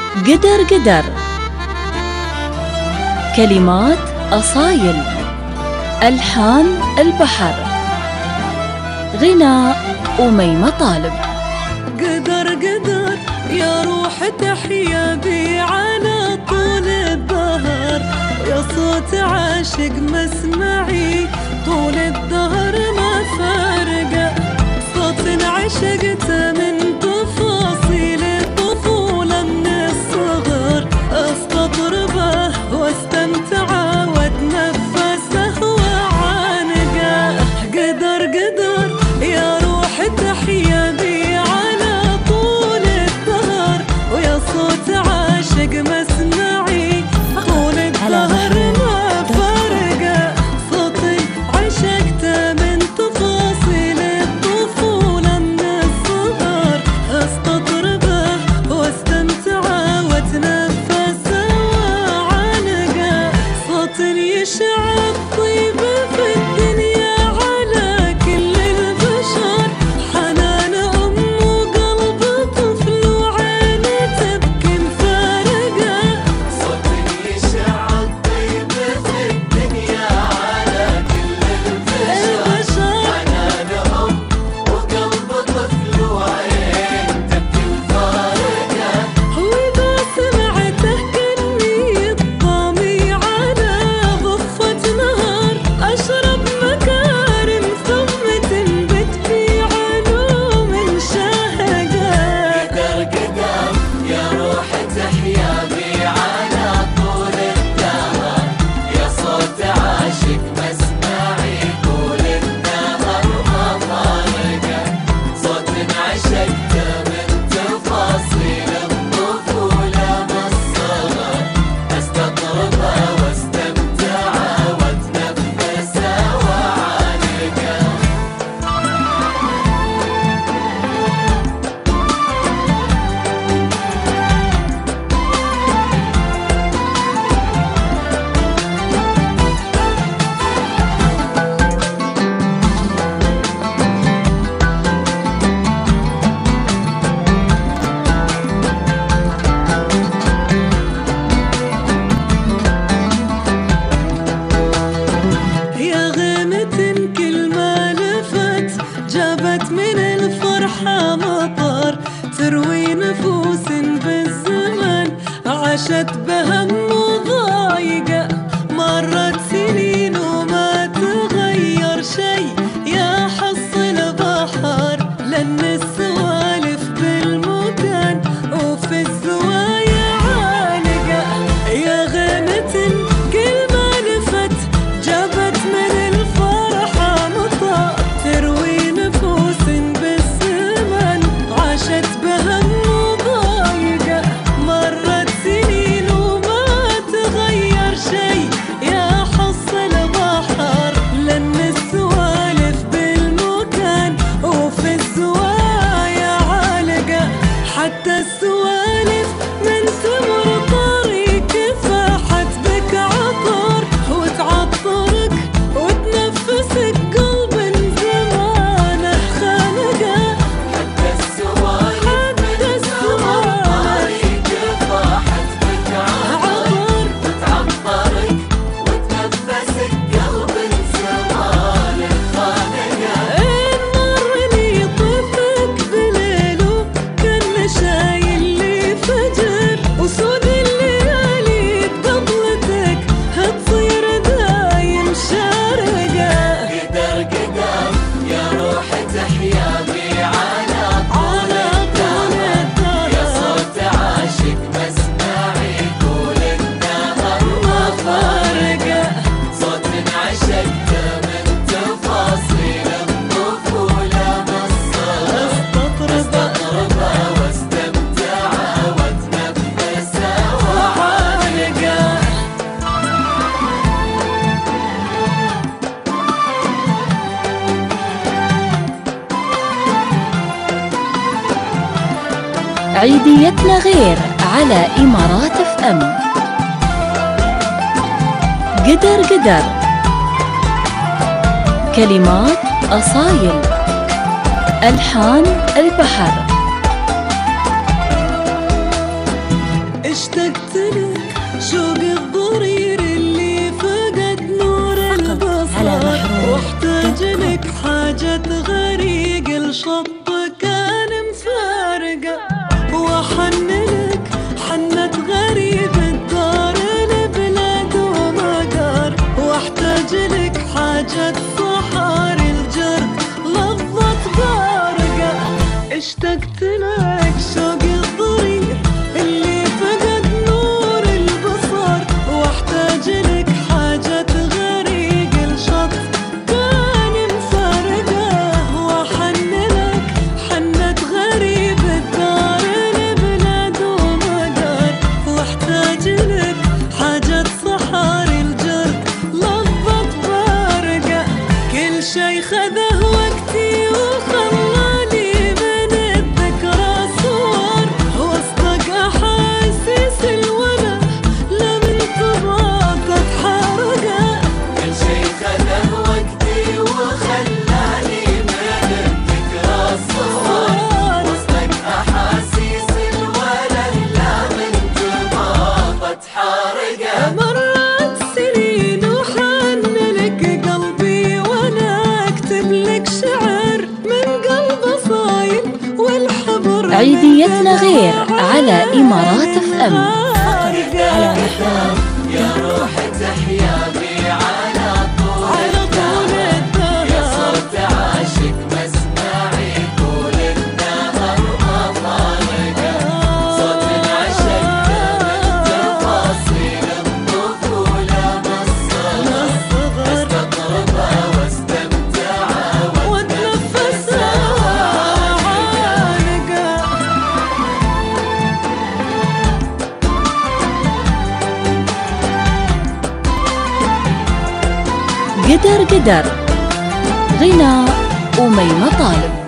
قدر قدر. كلمات أصايل، ألحان البحر، غناء أميمة طالب. قدر قدر يا روح تحيا بي على طول الدهر، يا صوت عاشق مسمعي طول الدهر ما فارقه، صوت عشقته من تفاصيل الطفولة من الصغر، استطربه واستمتعه واتنفسه وعانقه. قدر قدر يا روح تحيا بي على طول الدهر، ويا صوت عاشق مسمعي طول الدهر ما فارقه، صوت عشقته من تفاصيل الطفولة من الصغر، استطربه واستمتعه واتنفسه وعانقه، صوت يشعل طيب في الدنيا على كل البشر، حنان أم وقلب طفل وعين تبكي مفارقه، صوت يشعل طيب في الدنيا على كل البشر، حنان أم وقلب طفل وعين تبكي مفارقه. وإذا سمعته كأني الطامي على ضفة نهر، أشرب مكارم ثم تنبت في علوم شاهقة. قدر قدر يا روح تحيا بي على طول الدهر، يا صوت عاشق مسمعي طول الدهر ما فارقه، صوت عشقته من تفاصيل الطفولة من الصغر، استطربه واستمتعه واتنفسه وعانقه. يا غيمة كل ما لفت جابت من الفرحة مطر، تروي نفوس بالزمن عاشت بهم وضايقة، مرت سنين وما تغير شي يا حص البحر، لأن السوالف بالمكان وفي الزوايا عالقة. يا غيمة كل ما لفت جابت من الفرحة مطر، تروي نفوس بالزمن عاشت بهم وضايقة، مرت سنين وما تغير شي يا حص البحر، لأن السوالف بالمكان وفي الزوايا عالقة، حتى السوالف من ثمر طريق فاحت بك عطر، وتعطرك وتنفسك قلب زمانه خانقه. حتى السوالف من ثمر طريق فاحت بك عطر، وتعطرك وتنفسك قلب زمان خانقه. مرني طفك بليل وكان شايل لي فجر، وسود الليالي بقبلتك هتصير دايم شارقة. قدر قدر يا روح تحيا بي على طول الدهر، يا صوت عاشق مسمعي طول الدهر ما فارقه، صوت عشقته من تفاصيل الطفولة من الصغر، استطربه واستمتعه واتنفسه وعانقه. عيديتنا غير على إمارات اف ام. قدر قدر. كلمات أصايل، ألحان البحر. لك شوقي الضرير اللي فقد نور البصر، واحتاج لك حاجة غريق الشط كان مفارقه، وحن لك حنة غريب الدار البلاد ومدار، واحتاج لك حاجة صحاري الجرد لفظت بارقه، كل شي خذه وقتي وخلاني من الذكرى صور، وسطك أحاسيس الولا لمن تباطت حرقه، كل شي خذه وقتي وخلاني من الذكرى صور، وسطك أحاسيس الولد لا من تباطت حارقه. مرت سنين وحن لك قلبي وانا اكتب لك شعر من قلب صايم والحبر عيديتنا غير على إمارات FM. يا روح تحيا بي على طول الدهر، يا صوت عاشق مسمعي طول الدهر ما فارقه، صوت العشق من تفاصيل الطفولة بالصغر، استقربها واستمتعها واتنفسها عانقه. قدر قدر غناء أميمة طالب.